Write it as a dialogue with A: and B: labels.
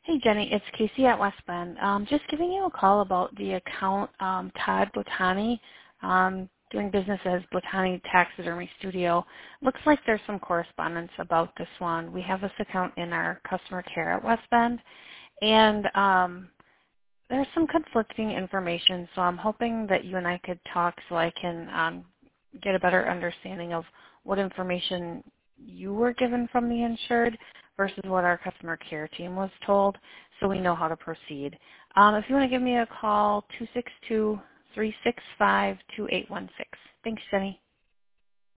A: Hey, Jenny, it's Casey at West Bend. Just giving you a call about the account Todd Botani, doing business as Botani Taxidermy Studio. Looks like there's some correspondence about this one. We have this account in our customer care at West Bend, and there's some conflicting information, so I'm hoping that you and I could talk so I can get a better understanding of what information you were given from the insured versus what our customer care team was told, so we know how to proceed. If you want to give me a call, 262-365-2816. Thanks, Jenny.